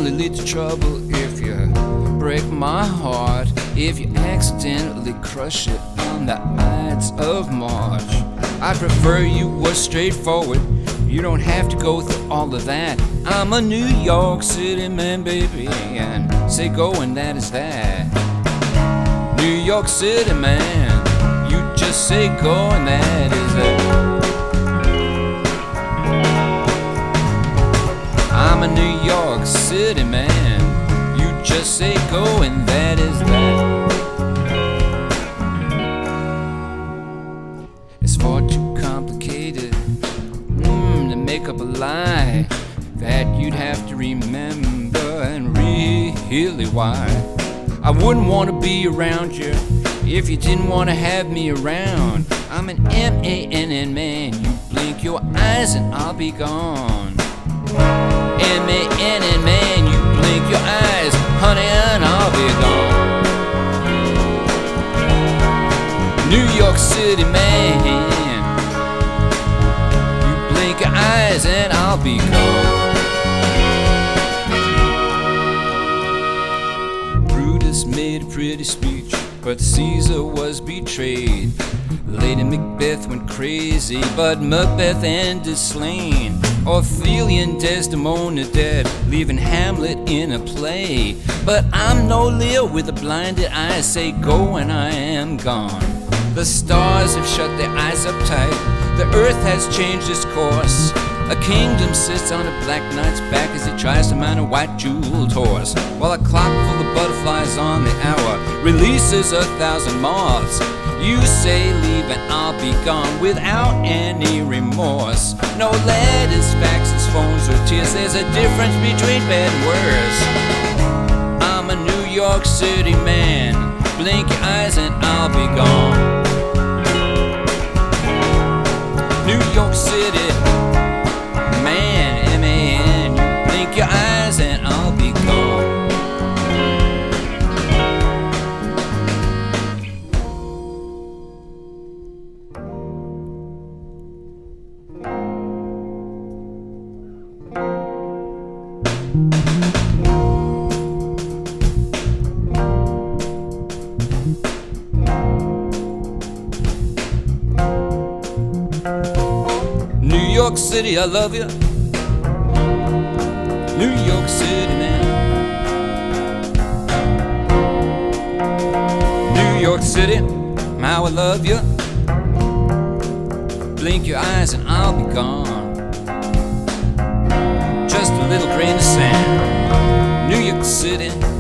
only lead to trouble if you break my heart, if you accidentally crush it on the Ides of March. I prefer you were straightforward. You don't have to go through all of that. I'm a New York City man, baby, and say go and that is that. New York City man, you just say go and that is that. I'm a New York City man, you just say go and that is that. It's far too complicated to make up a lie that you'd have to remember and really why. I wouldn't want to be around you if you didn't want to have me around. I'm an M-A-N-N man, you blink your eyes and I'll be gone. M-A-N-N man, you blink your eyes, honey, and I'll be gone. New York City man, you blink your eyes and I'll be gone. Brutus made a pretty speech, but Caesar was betrayed. Lady Macbeth went crazy, but Macbeth ended slain. Ophelia and Desdemona dead, leaving Hamlet in a play. But I'm no Lear with a blinded eye, say go and I am gone. The stars have shut their eyes up tight, the earth has changed its course. A kingdom sits on a black knight's back as he tries to mount a white jeweled horse, while a clock full of butterflies on the hour releases 1,000 moths. You say leave and I'll be gone without any remorse. No letters, faxes, phones or tears, there's a difference between bad and worse. I'm a New York City man, blink your eyes and I'll be gone. New York City man, M-A-N, you blink your eyes and I'll be gone. New York City, I love you. New York City man. New York City, how I love you. Blink your eyes and I'll be gone. Just a little grain of sand. New York City.